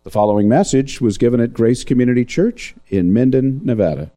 The following message was given at Grace Community Church in Minden, Nevada.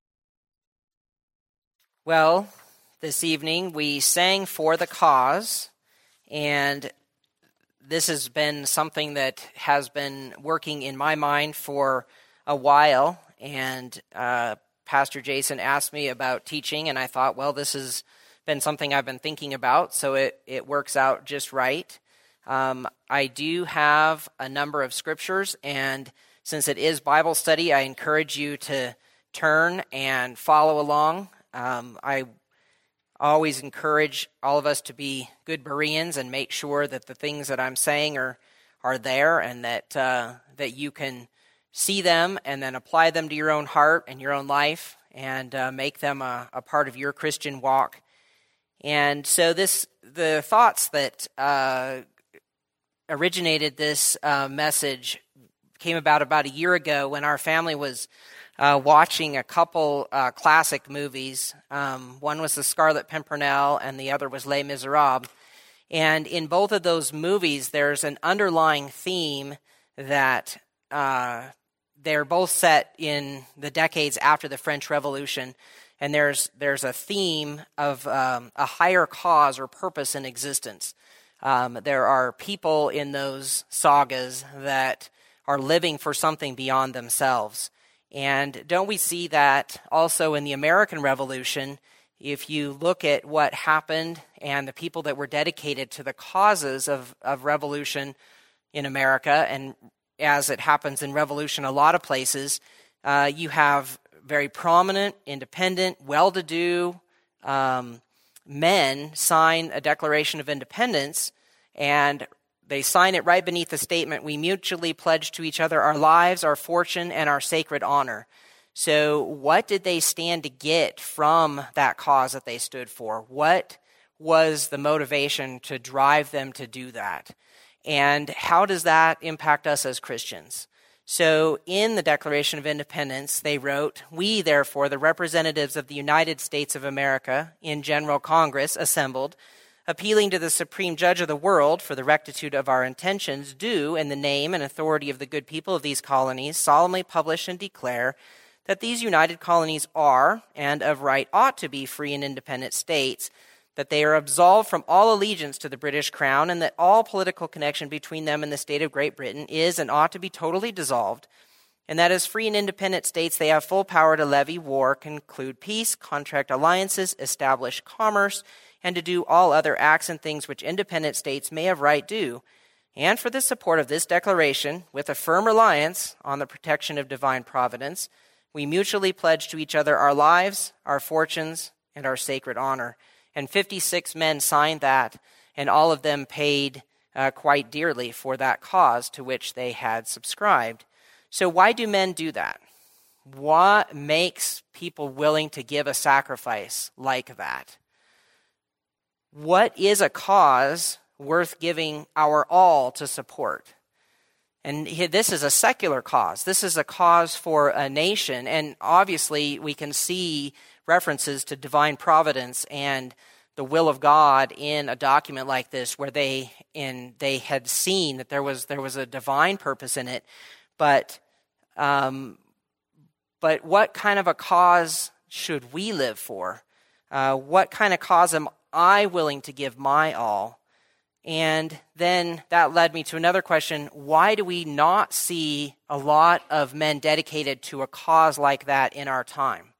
Well, this evening we sang For the Cause, and this has been something that has been working in my mind for a while, and Pastor Jason asked me about teaching, and I thought, well, this has been something I've been thinking about, so it works out just right. I do have a number of scriptures, and since it is Bible study, I encourage you to turn and follow along. I always encourage all of us to be good Bereans and make sure that the things that I'm saying are there, and that you can see them and then apply them to your own heart and your own life, and make them a part of your Christian walk. And so the thoughts that originated this message came about a year ago when our family was watching a couple classic movies. One was The Scarlet Pimpernel and the other was Les Miserables. And in both of those movies, there's an underlying theme that they're both set in the decades after the French Revolution. And there's a theme of a higher cause or purpose in existence. There are people in those sagas that are living for something beyond themselves. And don't we see that also in the American Revolution? If you look at what happened and the people that were dedicated to the causes of revolution in America, and as it happens in revolution a lot of places, you have very prominent, independent, well-to-do men sign a Declaration of Independence, and they sign it right beneath the statement, "We mutually pledge to each other our lives, our fortune, and our sacred honor." So what did they stand to get from that cause that they stood for? What was the motivation to drive them to do that? And how does that impact us as Christians? So in the Declaration of Independence, they wrote, "We, therefore, the representatives of the United States of America, in General Congress assembled, appealing to the Supreme Judge of the world for the rectitude of our intentions, do, in the name and authority of the good people of these colonies, solemnly publish and declare that these united colonies are, and of right ought to be, free and independent states, that they are absolved from all allegiance to the British Crown, and that all political connection between them and the state of Great Britain is and ought to be totally dissolved, and that as free and independent states they have full power to levy war, conclude peace, contract alliances, establish commerce, and to do all other acts and things which independent states may of right do. And for the support of this declaration, with a firm reliance on the protection of divine providence, we mutually pledge to each other our lives, our fortunes, and our sacred honor." And 56 men signed that, and all of them paid quite dearly for that cause to which they had subscribed. So why do men do that? What makes people willing to give a sacrifice like that? What is a cause worth giving our all to support? And this is a secular cause. This is a cause for a nation. And obviously, we can see references to divine providence and the will of God in a document like this, where they had seen that there was a divine purpose in it. But what kind of a cause should we live for? What kind of cause am I willing to give my all? And then that led me to another question. Why do we not see a lot of men dedicated to a cause like that in our time?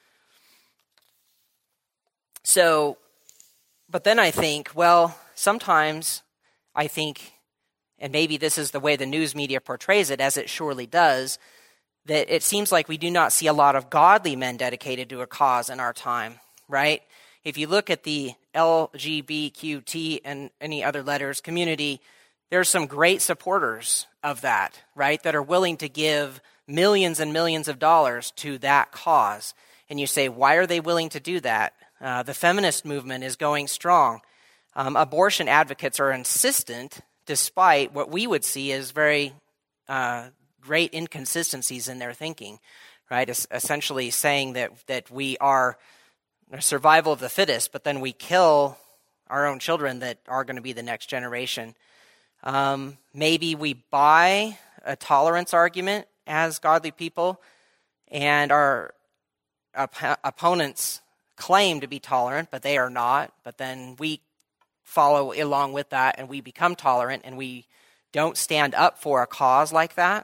So, but then I think, well, sometimes I think, and maybe this is the way the news media portrays it, as it surely does, that it seems like we do not see a lot of godly men dedicated to a cause in our time, right? If you look at the LGBTQ and any other letters community, there's some great supporters of that, right, that are willing to give millions and millions of dollars to that cause. And you say, why are they willing to do that? The feminist movement is going strong. Abortion advocates are insistent, despite what we would see as very great inconsistencies in their thinking, right? Essentially saying that we are survival of the fittest, but then we kill our own children that are going to be the next generation. Maybe we buy a tolerance argument as godly people, and our opponents claim to be tolerant, but they are not. But then we follow along with that, and we become tolerant, and we don't stand up for a cause like that.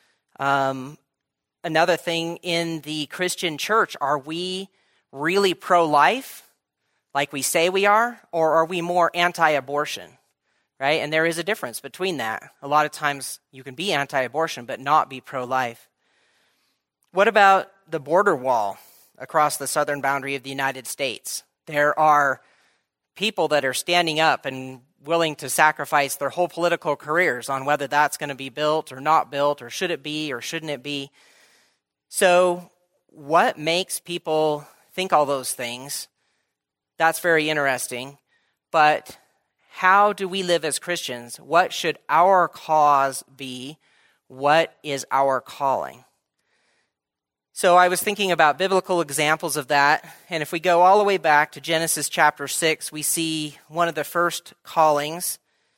Another thing in the Christian church, are we really pro-life, like we say we are, or are we more anti-abortion, right? And there is a difference between that. A lot of times you can be anti-abortion but not be pro-life. What about the border wall across the southern boundary of the United States? There are people that are standing up and willing to sacrifice their whole political careers on whether that's going to be built or not built, or should it be or shouldn't it be. So what makes people think all those things? That's very interesting. But how do we live as Christians? What should our cause be? What is our calling? So I was thinking about biblical examples of that. And if we go all the way back to Genesis chapter 6, we see one of the first callings.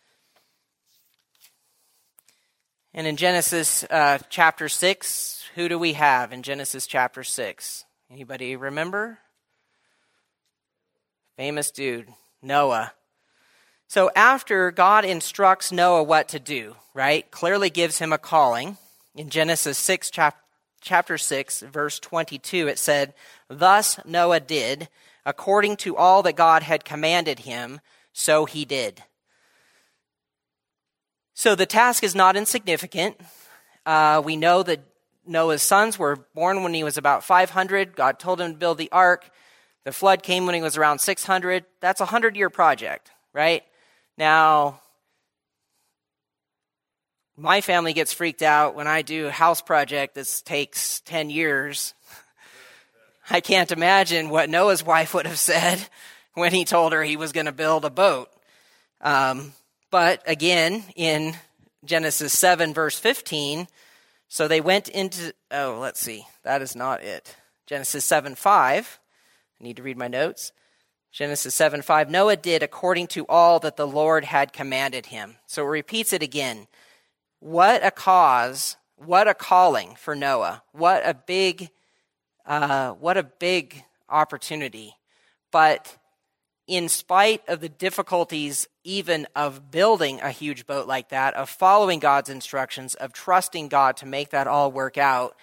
And in Genesis chapter 6, who do we have in Genesis chapter 6? Anybody remember? Famous dude, Noah. So after God instructs Noah what to do, right, clearly gives him a calling, in Genesis 6, chapter 6, verse 22, it said, "Thus Noah did, according to all that God had commanded him, so he did." So the task is not insignificant. We know that Noah's sons were born when he was about 500. God told him to build the ark. The flood came when he was around 600. That's a 100-year project, right? Now, my family gets freaked out when I do a house project that takes 10 years. I can't imagine what Noah's wife would have said when he told her he was going to build a boat. But again, in Genesis 7, verse 15, so they went into, that is not it. Genesis 7:5. I need to read my notes. Genesis 7:5, Noah did according to all that the Lord had commanded him. So it repeats it again. What a cause, what a calling for Noah. What a big opportunity. But in spite of the difficulties even of building a huge boat like that, of following God's instructions, of trusting God to make that all work out,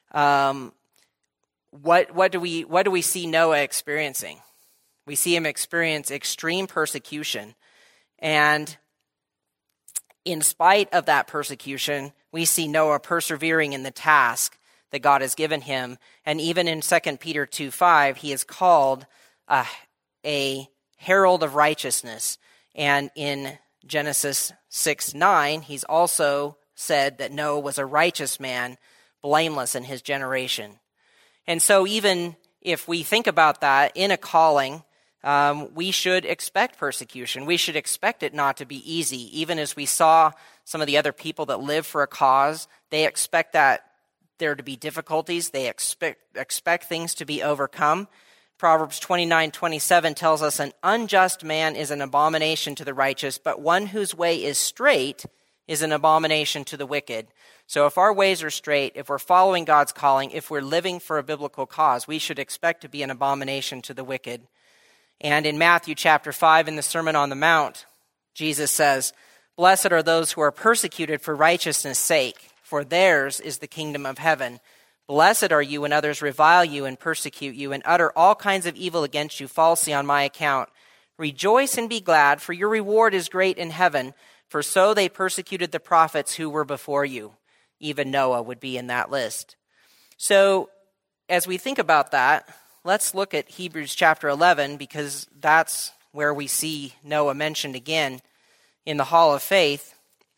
what do we see Noah experiencing? We see him experience extreme persecution. And in spite of that persecution, we see Noah persevering in the task that God has given him. And even in 2 Peter 2:5, he is called a herald of righteousness. And in Genesis 6:9, he's also said that Noah was a righteous man, blameless in his generation. And so even if we think about that in a calling, we should expect persecution. We should expect it not to be easy. Even as we saw some of the other people that live for a cause, they expect that there to be difficulties. They expect things to be overcome. Proverbs 29:27 tells us, an unjust man is an abomination to the righteous, but one whose way is straight is an abomination to the wicked. So if our ways are straight, if we're following God's calling, if we're living for a biblical cause, we should expect to be an abomination to the wicked. And in Matthew chapter 5, in the Sermon on the Mount, Jesus says, "Blessed are those who are persecuted for righteousness' sake, for theirs is the kingdom of heaven. Blessed are you when others revile you and persecute you and utter all kinds of evil against you falsely on my account. Rejoice and be glad, for your reward is great in heaven, for so they persecuted the prophets who were before you." Even Noah would be in that list. So as we think about that, let's look at Hebrews chapter 11, because that's where we see Noah mentioned again in the Hall of Faith.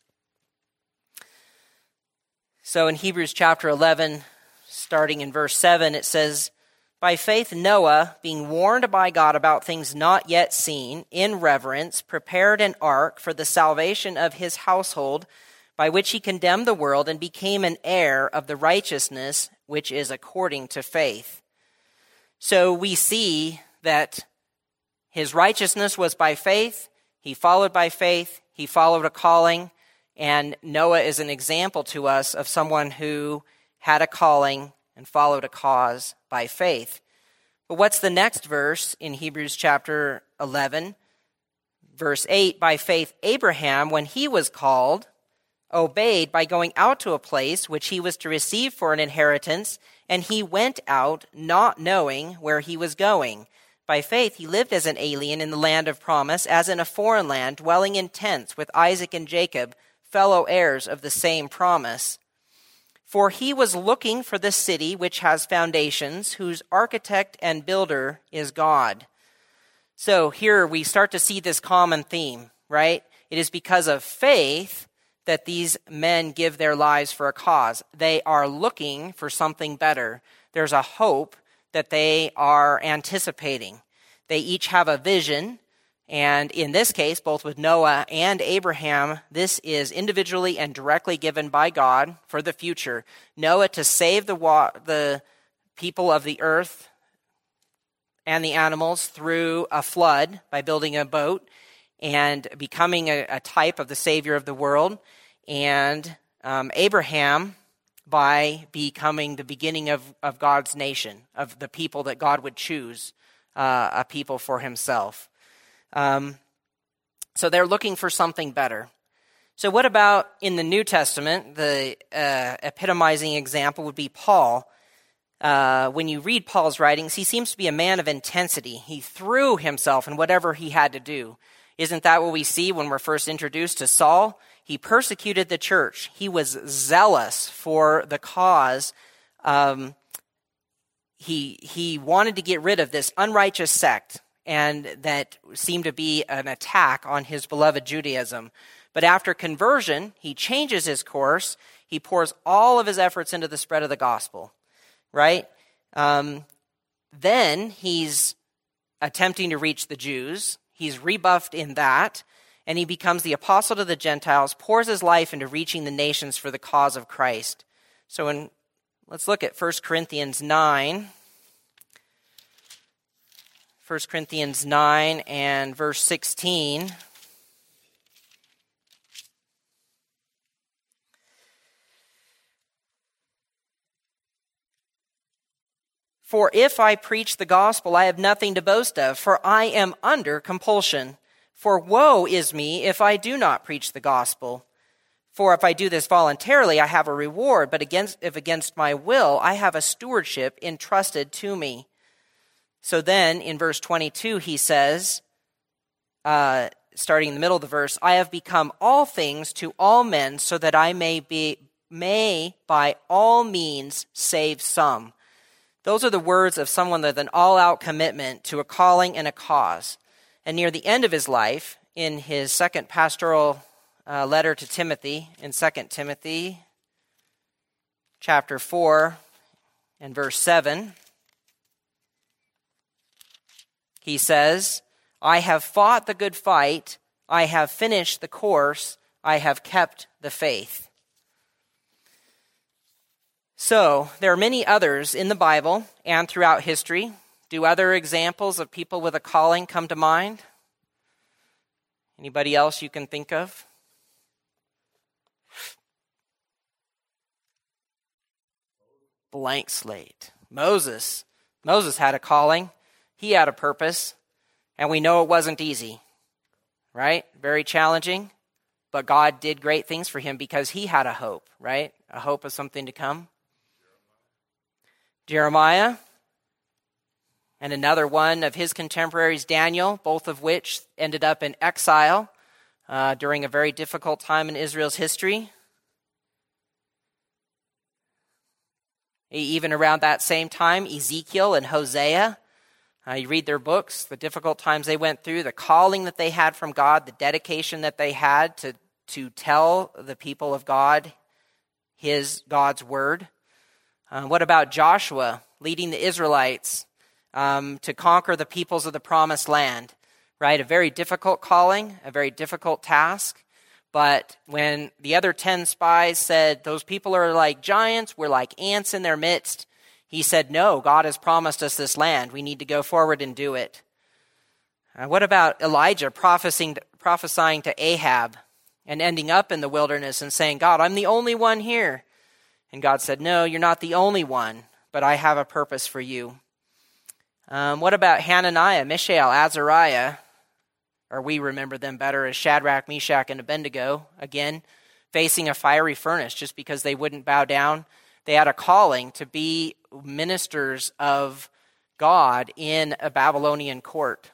So in Hebrews chapter 11, starting in verse 7, it says, "By faith Noah, being warned by God about things not yet seen, in reverence, prepared an ark for the salvation of his household, by which he condemned the world and became an heir of the righteousness which is according to faith." So we see that his righteousness was by faith, he followed by faith, he followed a calling, And Noah is an example to us of someone who had a calling and followed a cause by faith. But what's the next verse in Hebrews chapter 11? Verse 8, by faith Abraham, when he was called, obeyed by going out to a place which he was to receive for an inheritance, and he went out not knowing where he was going. By faith he lived as an alien in the land of promise, as in a foreign land, dwelling in tents with Isaac and Jacob, fellow heirs of the same promise. For he was looking for the city which has foundations, whose architect and builder is God. So here we start to see this common theme, right? It is because of faith that these men give their lives for a cause. They are looking for something better. There's a hope that they are anticipating. They each have a vision, and in this case, both with Noah and Abraham, this is individually and directly given by God for the future. Noah to save the people of the earth and the animals through a flood by building a boat and becoming a type of the Savior of the world, and Abraham by becoming the beginning of God's nation, of the people that God would choose, a people for himself. So they're looking for something better. So what about in the New Testament? The epitomizing example would be Paul. When you read Paul's writings, he seems to be a man of intensity. He threw himself in whatever he had to do. Isn't that what we see when we're first introduced to Saul? He persecuted the church. He was zealous for the cause. He wanted to get rid of this unrighteous sect, and that seemed to be an attack on his beloved Judaism. But after conversion, he changes his course. He pours all of his efforts into the spread of the gospel, right? Then he's attempting to reach the Jews. He's rebuffed in that, and he becomes the apostle to the Gentiles, pours his life into reaching the nations for the cause of Christ. So let's look at 1 Corinthians 9. 1 Corinthians 9 and verse 16. For if I preach the gospel, I have nothing to boast of, for I am under compulsion. For woe is me if I do not preach the gospel. For if I do this voluntarily, I have a reward, but if against my will, I have a stewardship entrusted to me. So then, in verse 22, he says, starting in the middle of the verse, I have become all things to all men, so that I may by all means save some. Those are the words of someone with an all-out commitment to a calling and a cause. And near the end of his life, in his second pastoral letter to Timothy, in 2 Timothy chapter 4 and verse 7, he says, I have fought the good fight, I have finished the course, I have kept the faith. So, there are many others in the Bible and throughout history. Do other examples of people with a calling come to mind? Anybody else you can think of? Blank slate. Moses had a calling. He had a purpose. And we know it wasn't easy. Right? Very challenging. But God did great things for him because he had a hope, right? A hope of something to come. Jeremiah, and another one of his contemporaries, Daniel, both of which ended up in exile during a very difficult time in Israel's history. Even around that same time, Ezekiel and Hosea, you read their books, the difficult times they went through, the calling that they had from God, the dedication that they had to tell the people of God God's word. What about Joshua leading the Israelites to conquer the peoples of the promised land, right? A very difficult calling, a very difficult task. But when the other 10 spies said, those people are like giants, we're like ants in their midst, he said, no, God has promised us this land. We need to go forward and do it. What about Elijah prophesying to Ahab and ending up in the wilderness and saying, God, I'm the only one here. And God said, no, you're not the only one, but I have a purpose for you. What about Hananiah, Mishael, Azariah? Or we remember them better as Shadrach, Meshach, and Abednego, again, facing a fiery furnace just because they wouldn't bow down. They had a calling to be ministers of God in a Babylonian court.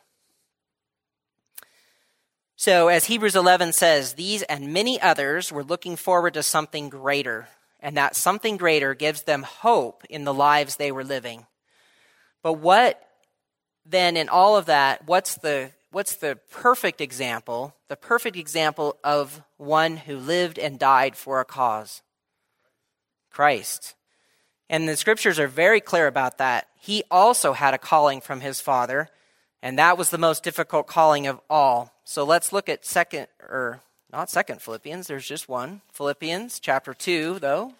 So as Hebrews 11 says, these and many others were looking forward to something greater, and that something greater gives them hope in the lives they were living. But what then in all of that, what's the perfect example? The perfect example of one who lived and died for a cause. Christ. And the scriptures are very clear about that. He also had a calling from his Father, and that was the most difficult calling of all. So let's look at Philippians, there's just one. Philippians chapter 2, though.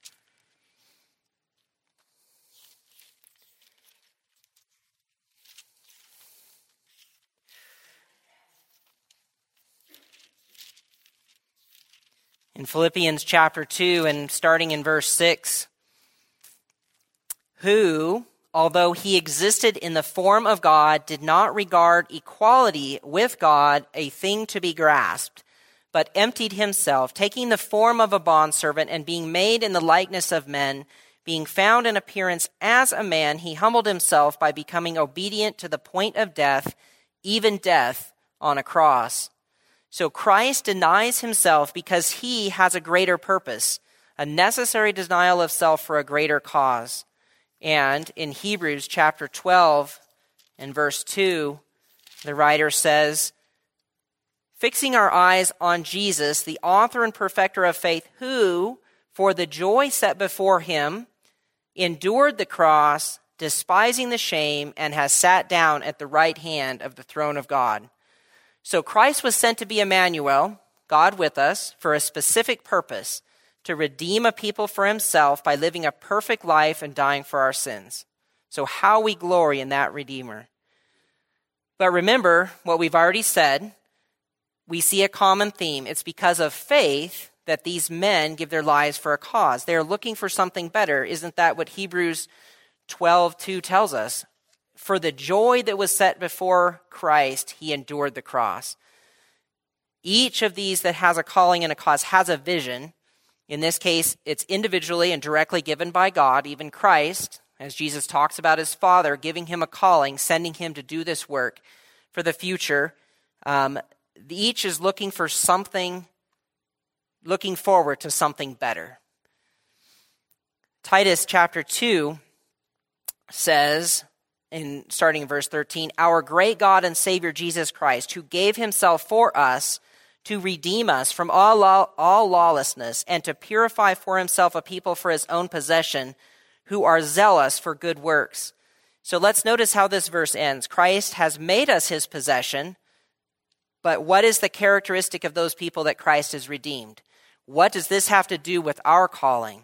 In Philippians chapter 2 and starting in verse 6, who, although he existed in the form of God, did not regard equality with God a thing to be grasped, but emptied himself, taking the form of a bondservant and being made in the likeness of men, being found in appearance as a man, he humbled himself by becoming obedient to the point of death, even death on a cross. So Christ denies himself because he has a greater purpose, a necessary denial of self for a greater cause. And in Hebrews chapter 12 and verse 2, the writer says, fixing our eyes on Jesus, the author and perfecter of faith, who, for the joy set before him, endured the cross, despising the shame, and has sat down at the right hand of the throne of God. So Christ was sent to be Emmanuel, God with us, for a specific purpose, to redeem a people for himself by living a perfect life and dying for our sins. So how we glory in that Redeemer. But remember what we've already said. We see a common theme. It's because of faith that these men give their lives for a cause. They're looking for something better. Isn't that what Hebrews 12:2 tells us? For the joy that was set before Christ, he endured the cross. Each of these that has a calling and a cause has a vision. In this case, it's individually and directly given by God, even Christ, as Jesus talks about his Father, giving him a calling, sending him to do this work for the future. Each is looking for something, looking forward to something better. Titus chapter 2 says, starting in verse 13, our great God and Savior Jesus Christ, who gave himself for us to redeem us from all lawlessness and to purify for himself a people for his own possession who are zealous for good works. So let's notice how this verse ends. Christ has made us his possession, but what is the characteristic of those people that Christ has redeemed? What does this have to do with our calling?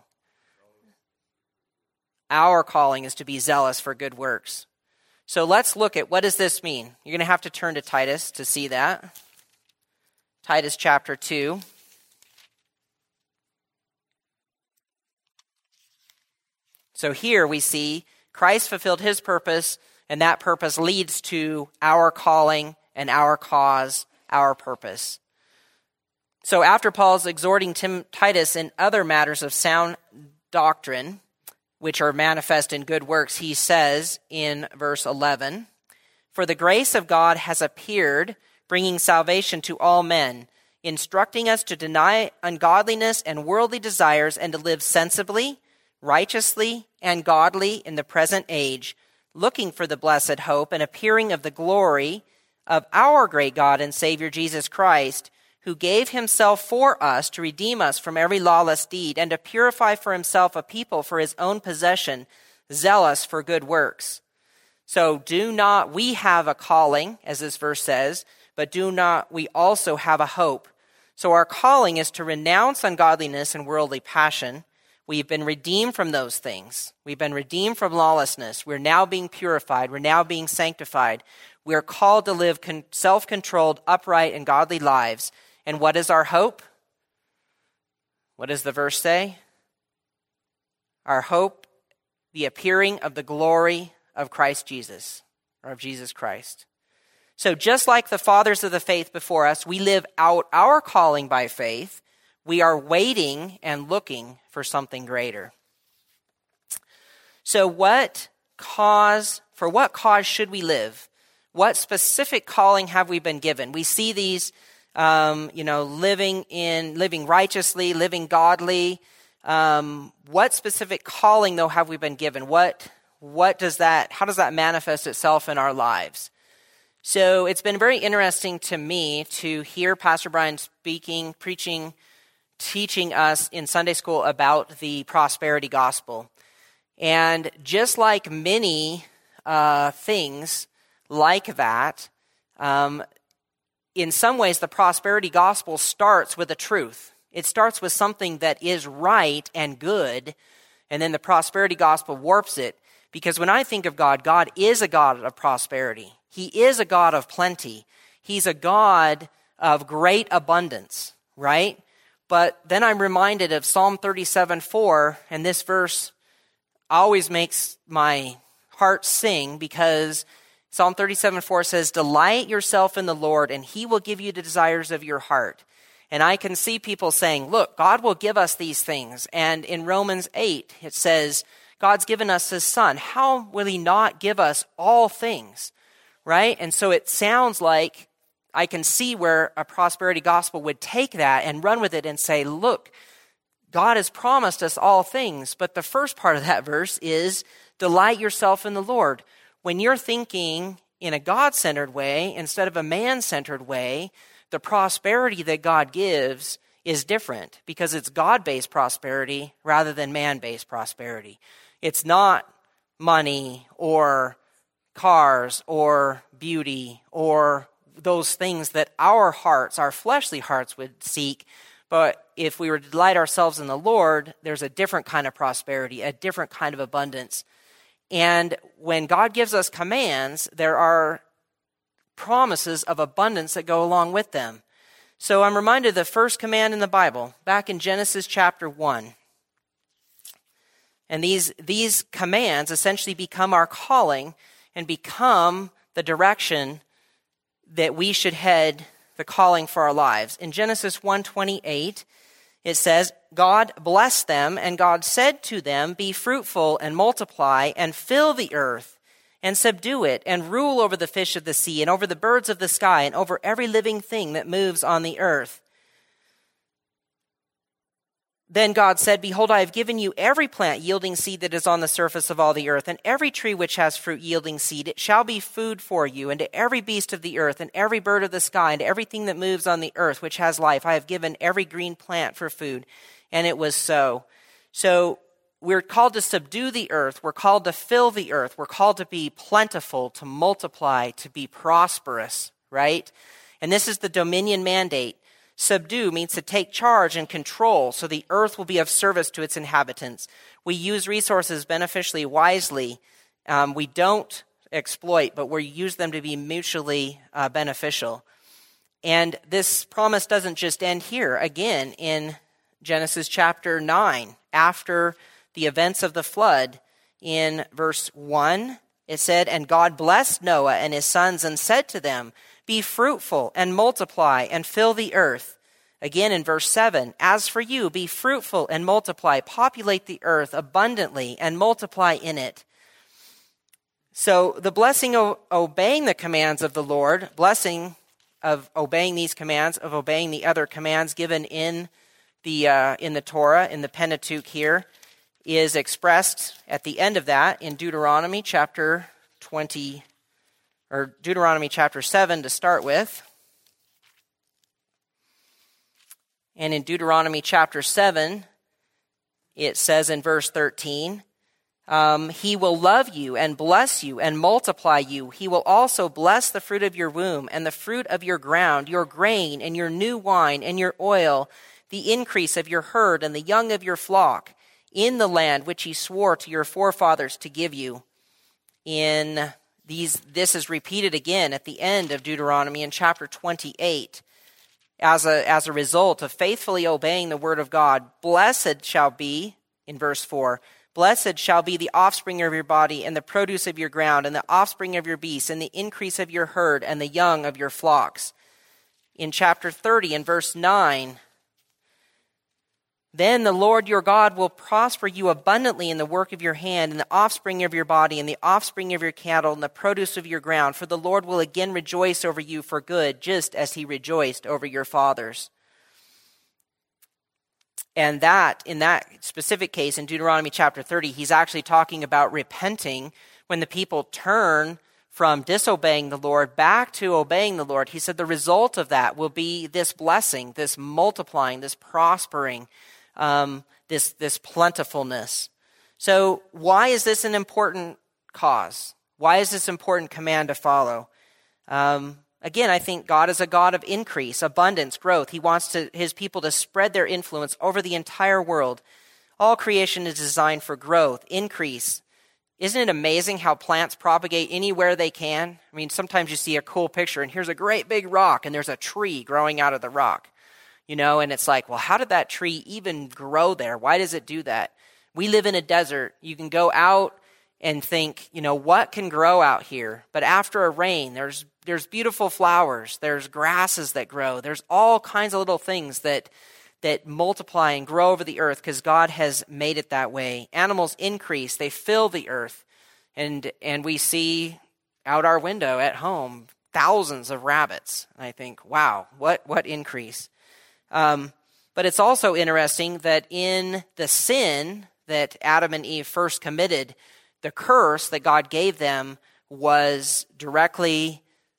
Our calling is to be zealous for good works. So let's look at what does this mean. You're going to have to turn to Titus to see that. Titus chapter 2. So here we see Christ fulfilled his purpose, and that purpose leads to our calling and our cause, our purpose. So after Paul's exhorting Titus in other matters of sound doctrine, which are manifest in good works, he says in verse 11, for the grace of God has appeared, bringing salvation to all men, instructing us to deny ungodliness and worldly desires and to live sensibly, righteously, and godly in the present age, looking for the blessed hope and appearing of the glory of our great God and Savior Jesus Christ, who gave himself for us to redeem us from every lawless deed and to purify for himself a people for his own possession, zealous for good works. So we have a calling, as this verse says, but we also have a hope. So our calling is to renounce ungodliness and worldly passion. We've been redeemed from those things. We've been redeemed from lawlessness. We're now being purified. We're now being sanctified. We are called to live self-controlled, upright, and godly lives. And what is our hope? What does the verse say? Our hope, the appearing of the glory of Christ Jesus, or of Jesus Christ. So just like the fathers of the faith before us, we live out our calling by faith. We are waiting and looking for something greater. So for what cause should we live? What specific calling have we been given? We see these, living righteously, living godly. What specific calling, though, have we been given? How does that manifest itself in our lives? So it's been very interesting to me to hear Pastor Brian speaking, preaching, teaching us in Sunday school about the prosperity gospel. And just like many things like that, in some ways the prosperity gospel starts with a truth. It starts with something that is right and good, and then the prosperity gospel warps it. Because when I think of God, God is a God of prosperity. He is a God of plenty. He's a God of great abundance, right? But then I'm reminded of Psalm 37:4, and this verse always makes my heart sing, because Psalm 37:4 says, "Delight yourself in the Lord, and he will give you the desires of your heart." And I can see people saying, look, God will give us these things. And in Romans 8, it says, God's given us his son. How will he not give us all things, right? And so it sounds like I can see where a prosperity gospel would take that and run with it and say, look, God has promised us all things. But the first part of that verse is, delight yourself in the Lord. When you're thinking in a God-centered way instead of a man-centered way, the prosperity that God gives is different, because it's God-based prosperity rather than man-based prosperity. It's not money or cars or beauty or those things that our hearts, our fleshly hearts, would seek. But if we were to delight ourselves in the Lord, there's a different kind of prosperity, a different kind of abundance. And when God gives us commands, there are promises of abundance that go along with them. So I'm reminded of the first command in the Bible, back in Genesis chapter 1. And these commands essentially become our calling and become the direction that we should head the calling for our lives. In Genesis 1:28, it says, God blessed them, and God said to them, be fruitful and multiply and fill the earth and subdue it and rule over the fish of the sea and over the birds of the sky and over every living thing that moves on the earth. Then God said, behold, I have given you every plant yielding seed that is on the surface of all the earth, and every tree which has fruit yielding seed. It shall be food for you, and to every beast of the earth, and every bird of the sky, and to everything that moves on the earth which has life. I have given every green plant for food. And it was so. So we're called to subdue the earth. We're called to fill the earth. We're called to be plentiful, to multiply, to be prosperous, right? And this is the dominion mandate. Subdue means to take charge and control, so the earth will be of service to its inhabitants. We use resources beneficially, wisely. We don't exploit, but we use them to be mutually beneficial. And this promise doesn't just end here. Again, in Genesis chapter 9, after the events of the flood, in verse 1, it said, and God blessed Noah and his sons and said to them, be fruitful and multiply and fill the earth. Again in verse 7, as for you, be fruitful and multiply, populate the earth abundantly and multiply in it. So the blessing of obeying the commands of the Lord, blessing of obeying these commands, of obeying the other commands given in the Torah, in the Pentateuch here, is expressed at the end of that in Deuteronomy chapter 20, or Deuteronomy chapter 7 to start with. And in Deuteronomy chapter 7, it says in verse 13, he will love you and bless you and multiply you. He will also bless the fruit of your womb and the fruit of your ground, your grain and your new wine and your oil, the increase of your herd and the young of your flock, in the land which he swore to your forefathers to give you. This is repeated again at the end of Deuteronomy in chapter 28. as a result of faithfully obeying the word of God, blessed shall be, in verse 4, blessed shall be the offspring of your body and the produce of your ground and the offspring of your beasts and the increase of your herd and the young of your flocks. In chapter 30, in verse 9, then the Lord your God will prosper you abundantly in the work of your hand, and the offspring of your body, and the offspring of your cattle, and the produce of your ground. For the Lord will again rejoice over you for good, just as he rejoiced over your fathers. And that, in that specific case, in Deuteronomy chapter 30, he's actually talking about repenting when the people turn from disobeying the Lord back to obeying the Lord. He said the result of that will be this blessing, this multiplying, this prospering, this plentifulness. So why is this an important cause? Why is this important command to follow? Again, I think God is a God of increase, abundance, growth. He wants his people to spread their influence over the entire world. All creation is designed for growth, increase. Isn't it amazing how plants propagate anywhere they can? I mean, sometimes you see a cool picture, and here's a great big rock, and there's a tree growing out of the rock. And it's like, well, how did that tree even grow there? Why does it do that? We live in a desert. You can go out and think, what can grow out here? But after a rain, there's beautiful flowers. There's grasses that grow. There's all kinds of little things that multiply and grow over the earth because God has made it that way. Animals increase. They fill the earth. And we see out our window at home thousands of rabbits. And I think, wow, what increase? But it's also interesting that in the sin that Adam and Eve first committed, the curse that God gave them was directly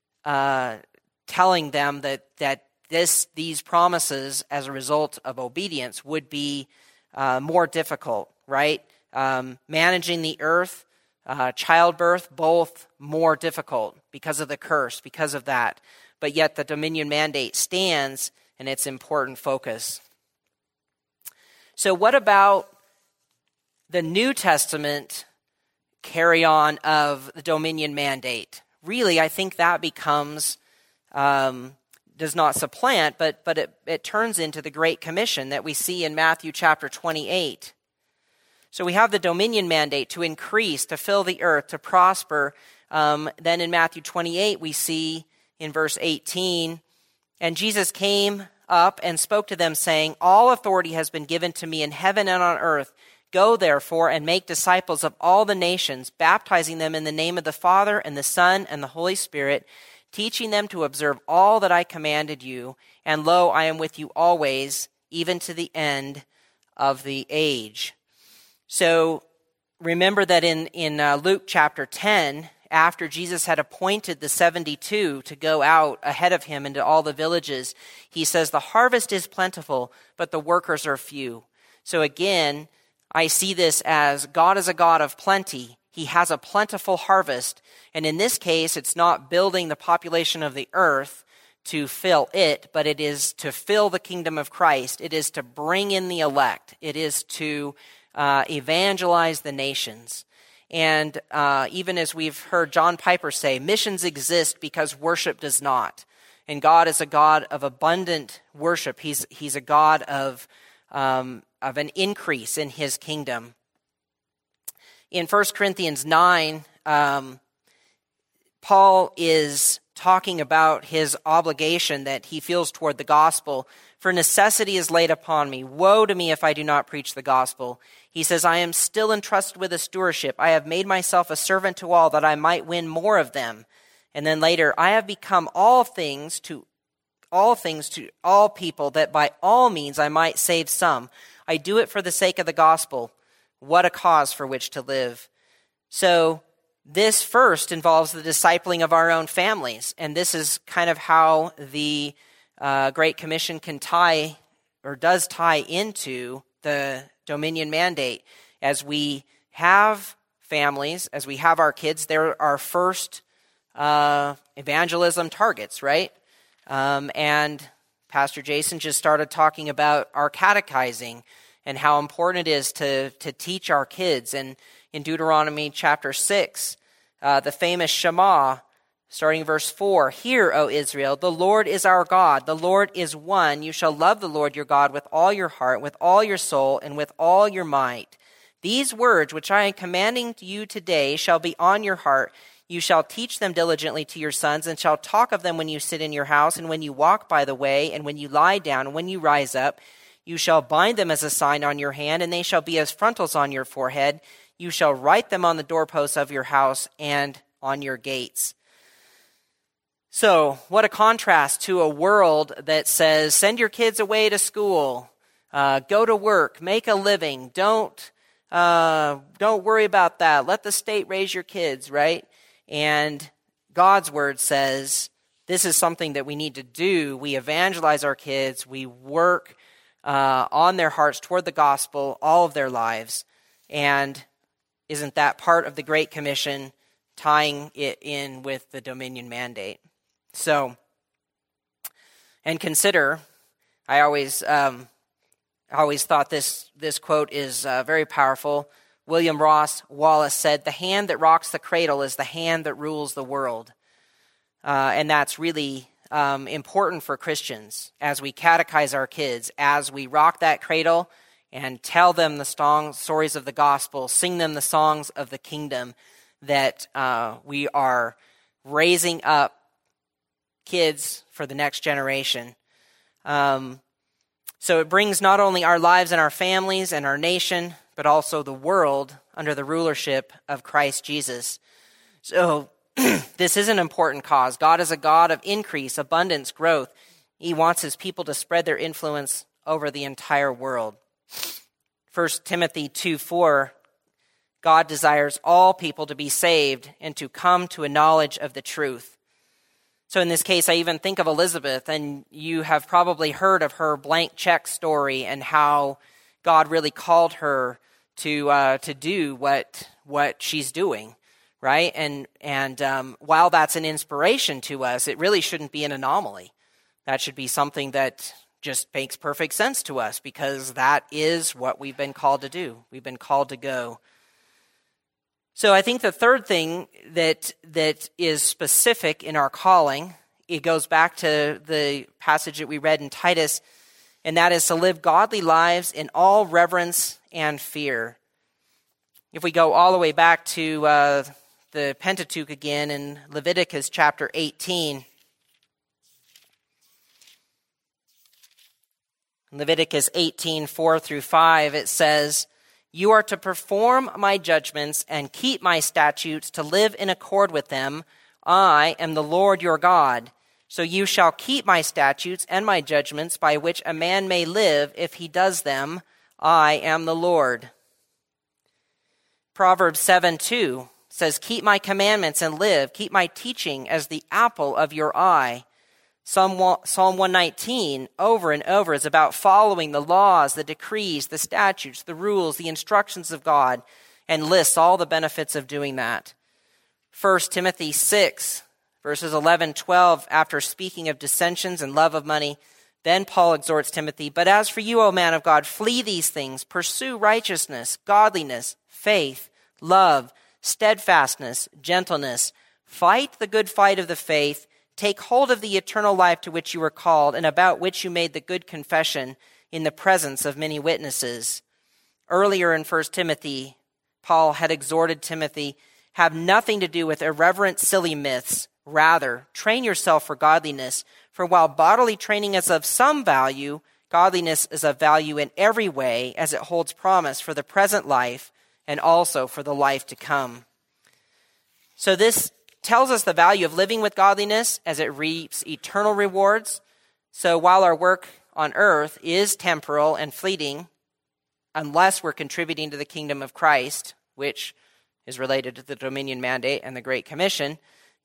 telling them that these promises as a result of obedience would be more difficult, right? Managing the earth, childbirth, both more difficult because of the curse, because of that. But yet the dominion mandate stands and its important focus. So what about the New Testament carry-on of the dominion mandate? Really, I think that becomes, does not supplant, but it turns into the Great Commission that we see in Matthew chapter 28. So we have the dominion mandate to increase, to fill the earth, to prosper. Then in Matthew 28, we see in verse 18, and Jesus came up and spoke to them, saying, all authority has been given to me in heaven and on earth. Go, therefore, and make disciples of all the nations, baptizing them in the name of the Father and the Son and the Holy Spirit, teaching them to observe all that I commanded you. And lo, I am with you always, even to the end of the age. So remember that in Luke chapter 10, after Jesus had appointed the 72 to go out ahead of him into all the villages, he says, the harvest is plentiful, but the workers are few. So again, I see this as God is a God of plenty. He has a plentiful harvest. And in this case, it's not building the population of the earth to fill it, but it is to fill the kingdom of Christ. It is to bring in the elect. It is to evangelize the nations. And even as we've heard John Piper say, missions exist because worship does not. And God is a God of abundant worship. He's a God of an increase in his kingdom. In 1 Corinthians 9, Paul is talking about his obligation that he feels toward the gospel. For necessity is laid upon me. Woe to me if I do not preach the gospel. He says, I am still entrusted with a stewardship. I have made myself a servant to all that I might win more of them. And then later, I have become all things to all people, that by all means I might save some. I do it for the sake of the gospel. What a cause for which to live. So this first involves the discipling of our own families. And this is kind of how the Great Commission can tie, or does tie into the dominion mandate. As we have families, as we have our kids, they're our first evangelism targets, right? And Pastor Jason just started talking about our catechizing and how important it is to teach our kids. And in Deuteronomy chapter 6, the famous Shema, starting verse 4. Hear, O Israel, the Lord is our God. The Lord is one. You shall love the Lord your God with all your heart, with all your soul, and with all your might. These words which I am commanding you today shall be on your heart. You shall teach them diligently to your sons, and shall talk of them when you sit in your house, and when you walk by the way, and when you lie down, and when you rise up. You shall bind them as a sign on your hand, and they shall be as frontals on your forehead. You shall write them on the doorposts of your house and on your gates. So, what a contrast to a world that says, send your kids away to school, go to work, make a living, don't worry about that. Let the state raise your kids, right? And God's word says this is something that we need to do. We evangelize our kids. We work on their hearts toward the gospel all of their lives. And isn't that part of the Great Commission, tying it in with the dominion mandate? So, and consider, I always thought this quote is very powerful. William Ross Wallace said, "The hand that rocks the cradle is the hand that rules the world." And that's really important for Christians as we catechize our kids, as we rock that cradle and tell them the stories of the gospel, sing them the songs of the kingdom, that we are raising up kids for the next generation. So it brings not only our lives and our families and our nation, but also the world under the rulership of Christ Jesus. So this is an important cause. God is a God of increase, abundance, growth. He wants his people to spread their influence over the entire world. 1 Timothy 2:4, God desires all people to be saved and to come to a knowledge of the truth. So in this case, I even think of Elizabeth, and you have probably heard of her blank check story and how God really called her to do what she's doing, right? And while that's an inspiration to us, it really shouldn't be an anomaly. That should be something that just makes perfect sense to us, because that is what we've been called to do. We've been called to go. So I think the third thing that is specific in our calling, it goes back to the passage that we read in Titus, and that is to live godly lives in all reverence and fear. If we go all the way back to the Pentateuch again in Leviticus chapter 18, Leviticus 18:4-5, it says, "You are to perform my judgments and keep my statutes to live in accord with them. I am the Lord your God. So you shall keep my statutes and my judgments by which a man may live if he does them. I am the Lord." Proverbs 7:2 says, "Keep my commandments and live. Keep my teaching as the apple of your eye." Psalm 119 over and over is about following the laws, the decrees, the statutes, the rules, the instructions of God, and lists all the benefits of doing that. 1 Timothy 6, verses 11-12, after speaking of dissensions and love of money, then Paul exhorts Timothy, "But as for you, O man of God, flee these things, pursue righteousness, godliness, faith, love, steadfastness, gentleness. Fight the good fight of the faith. Take hold of the eternal life to which you were called and about which you made the good confession in the presence of many witnesses." Earlier in 1 Timothy, Paul had exhorted Timothy, "Have nothing to do with irreverent, silly myths. Rather, train yourself for godliness. For while bodily training is of some value, godliness is of value in every way, as it holds promise for the present life and also for the life to come." So this tells us the value of living with godliness as it reaps eternal rewards. So while our work on earth is temporal and fleeting, unless we're contributing to the kingdom of Christ, which is related to the dominion mandate and the Great Commission,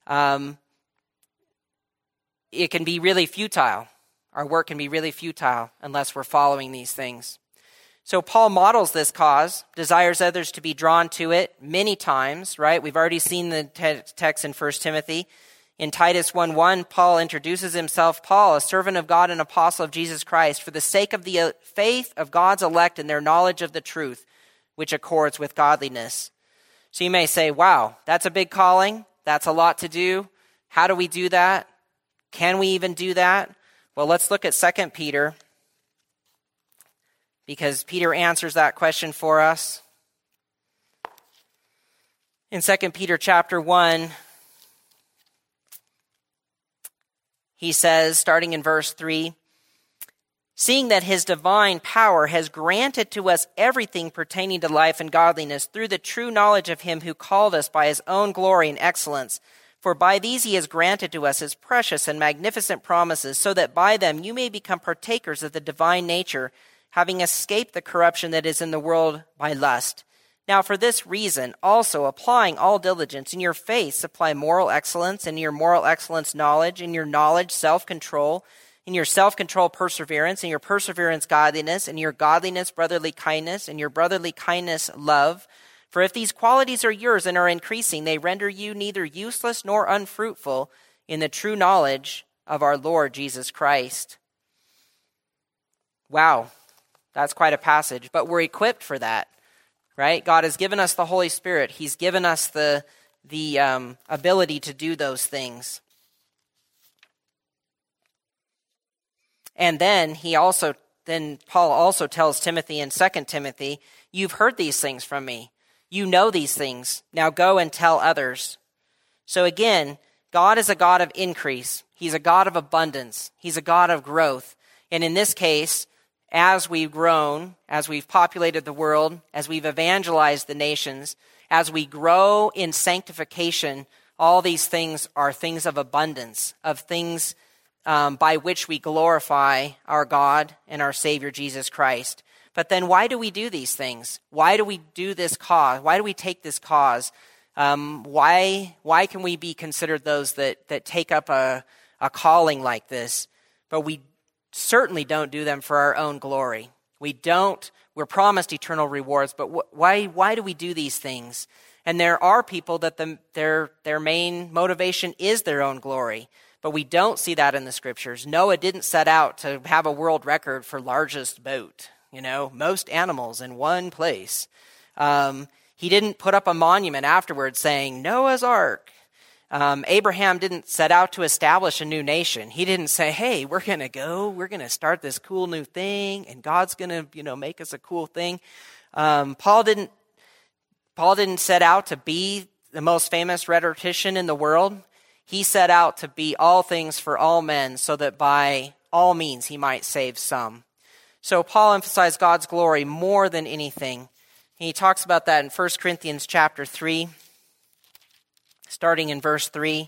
it can be really futile. Our work can be really futile unless we're following these things. So Paul models this cause, desires others to be drawn to it many times, right? We've already seen the text in 1 Timothy. In Titus 1:1, Paul introduces himself, Paul, a servant of God and apostle of Jesus Christ, for the sake of the faith of God's elect and their knowledge of the truth, which accords with godliness. So you may say, wow, that's a big calling. That's a lot to do. How do we do that? Can we even do that? Well, let's look at 2 Peter, because Peter answers that question for us. In 2 Peter chapter 1, he says, starting in verse 3, seeing that his divine power has granted to us everything pertaining to life and godliness through the true knowledge of him who called us by his own glory and excellence. For by these he has granted to us his precious and magnificent promises, so that by them you may become partakers of the divine nature, having escaped the corruption that is in the world by lust. Now for this reason, also applying all diligence, in your faith supply moral excellence, in your moral excellence knowledge, in your knowledge self-control, in your self-control perseverance, in your perseverance godliness, in your godliness brotherly kindness, in your brotherly kindness love. For if these qualities are yours and are increasing, they render you neither useless nor unfruitful in the true knowledge of our Lord Jesus Christ. Wow, that's quite a passage, but we're equipped for that, right? God has given us the Holy Spirit. He's given us the ability to do those things. And then Paul also tells Timothy in 2 Timothy, you've heard these things from me. You know these things. Now go and tell others. So again, God is a God of increase. He's a God of abundance. He's a God of growth. And in this case, as we've grown, as we've populated the world, as we've evangelized the nations, as we grow in sanctification, all these things are things of abundance, of things by which we glorify our God and our Savior Jesus Christ. But then why do we do these things? Why do we do this cause? Why do we take this cause? Why can we be considered those that take up a calling like this? But we certainly don't do them for our own glory. We're promised eternal rewards, but why do we do these things? And there are people that their main motivation is their own glory. But we don't see that in the scriptures. Noah didn't set out to have a world record for largest boat, most animals in one place. He didn't put up a monument afterwards saying, Noah's Ark. Abraham didn't set out to establish a new nation. He didn't say, hey, we're going to start this cool new thing, and God's going to, make us a cool thing. Paul didn't set out to be the most famous rhetorician in the world. He set out to be all things for all men, so that by all means he might save some. So Paul emphasized God's glory more than anything. He talks about that in 1 Corinthians chapter 3, starting in verse 3.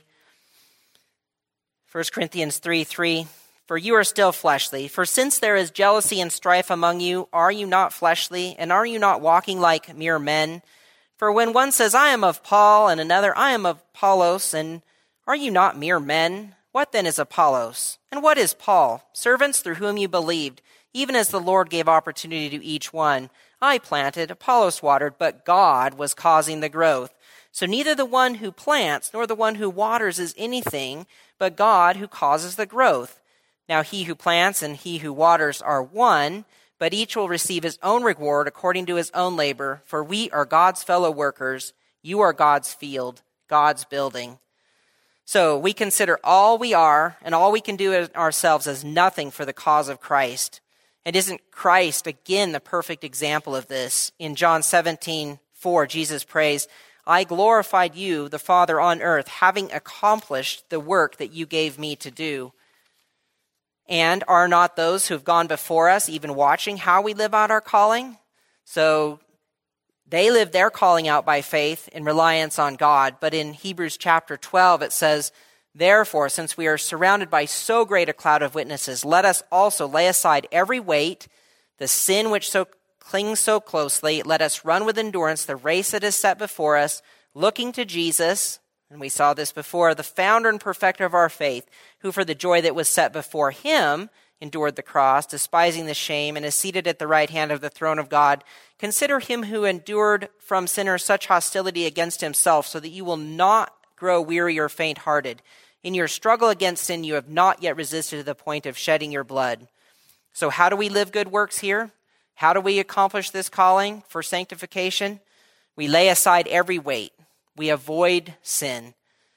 1 Corinthians 3:3, for you are still fleshly. For since there is jealousy and strife among you, are you not fleshly? And are you not walking like mere men? For when one says, I am of Paul, and another, I am of Apollos, and are you not mere men? What then is Apollos? And what is Paul? Servants through whom you believed, even as the Lord gave opportunity to each one. I planted, Apollos watered, but God was causing the growth. So neither the one who plants nor the one who waters is anything, but God who causes the growth. Now he who plants and he who waters are one, but each will receive his own reward according to his own labor. For we are God's fellow workers. You are God's field, God's building. So we consider all we are and all we can do ourselves as nothing for the cause of Christ. And isn't Christ, again, the perfect example of this? In John 17:4, Jesus prays, I glorified you, the Father, on earth, having accomplished the work that you gave me to do. And are not those who have gone before us even watching how we live out our calling? So they live their calling out by faith in reliance on God. But in Hebrews chapter 12, it says, therefore, since we are surrounded by so great a cloud of witnesses, let us also lay aside every weight, the sin which clings so closely. Let us run with endurance the race that is set before us, looking to Jesus, and we saw this before, the founder and perfecter of our faith, who for the joy that was set before him endured the cross, despising the shame, and is seated at the right hand of the throne of God. Consider him who endured from sinners such hostility against himself, so that you will not grow weary or faint-hearted. In your struggle against sin, you have not yet resisted to the point of shedding your blood. So how do we live good works here? How do we accomplish this calling for sanctification? We lay aside every weight. We avoid sin.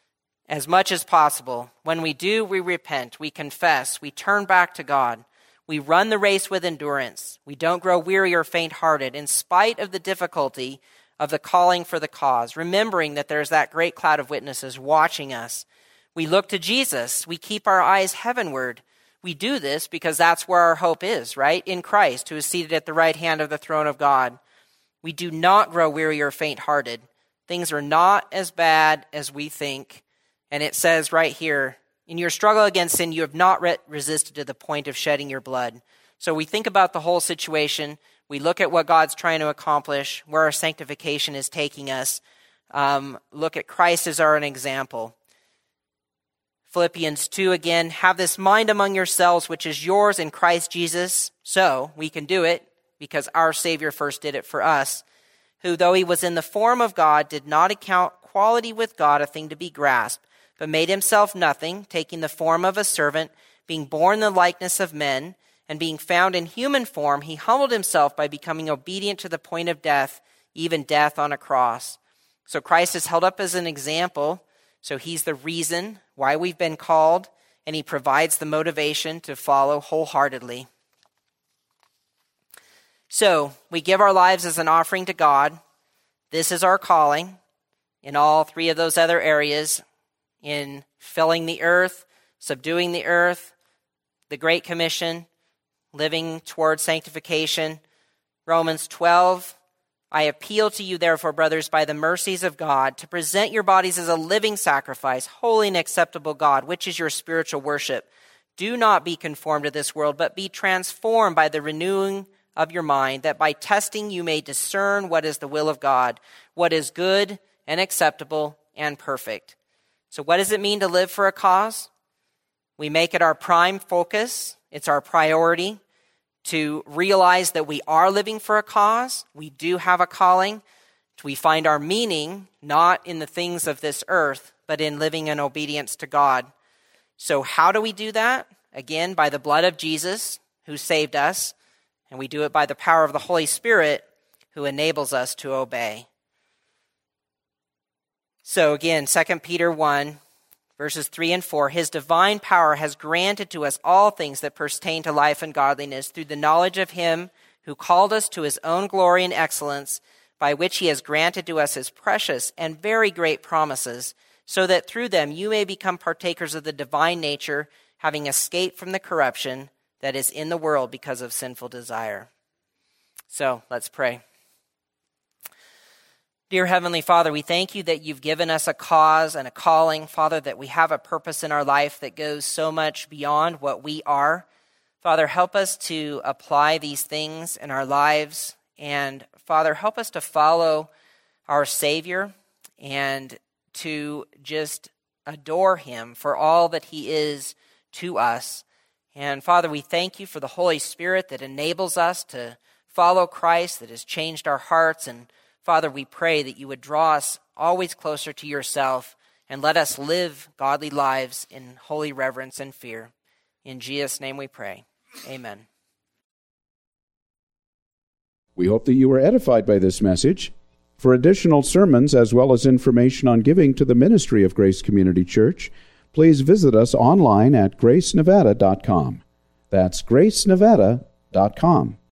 as much as possible. When we do, we repent, we confess, we turn back to God. We run the race with endurance. We don't grow weary or faint-hearted in spite of the difficulty of the calling for the cause, remembering that there's that great cloud of witnesses watching us. We look to Jesus. We keep our eyes heavenward. We do this because that's where our hope is, right? In Christ, who is seated at the right hand of the throne of God. We do not grow weary or faint-hearted. Things are not as bad as we think. And it says right here, in your struggle against sin, you have not resisted to the point of shedding your blood. So we think about the whole situation. We look at what God's trying to accomplish, where our sanctification is taking us. Look at Christ as our example. Philippians 2 again, have this mind among yourselves, which is yours in Christ Jesus. So we can do it because our Savior first did it for us, who, though he was in the form of God, did not account equality with God a thing to be grasped, but made himself nothing, taking the form of a servant, being born in the likeness of men, and being found in human form, he humbled himself by becoming obedient to the point of death, even death on a cross. So Christ is held up as an example. So he's the reason why we've been called, and he provides the motivation to follow wholeheartedly. So we give our lives as an offering to God. This is our calling in all three of those other areas, in filling the earth, subduing the earth, the Great Commission, living toward sanctification. Romans 12, I appeal to you, therefore, brothers, by the mercies of God, to present your bodies as a living sacrifice, holy and acceptable God, which is your spiritual worship. Do not be conformed to this world, but be transformed by the renewing of your mind, that by testing you may discern what is the will of God, what is good and acceptable and perfect. So what does it mean to live for a cause? We make it our prime focus. It's our priority to realize that we are living for a cause. We do have a calling. We find our meaning not in the things of this earth, but in living in obedience to God. So how do we do that? Again, by the blood of Jesus, who saved us, and we do it by the power of the Holy Spirit, who enables us to obey. So again, 2 Peter 1, verses 3 and 4, his divine power has granted to us all things that pertain to life and godliness through the knowledge of him who called us to his own glory and excellence, by which he has granted to us his precious and very great promises, so that through them you may become partakers of the divine nature, having escaped from the corruption that is in the world because of sinful desire. So let's pray. Dear Heavenly Father, we thank you that you've given us a cause and a calling, Father, that we have a purpose in our life that goes so much beyond what we are. Father, help us to apply these things in our lives. And Father, help us to follow our Savior and to just adore him for all that he is to us. And Father, we thank you for the Holy Spirit that enables us to follow Christ, that has changed our hearts. And Father, we pray that you would draw us always closer to yourself and let us live godly lives in holy reverence and fear. In Jesus' name we pray. Amen. We hope that you were edified by this message. For additional sermons as well as information on giving to the ministry of Grace Community Church, please visit us online at gracenevada.com. That's gracenevada.com.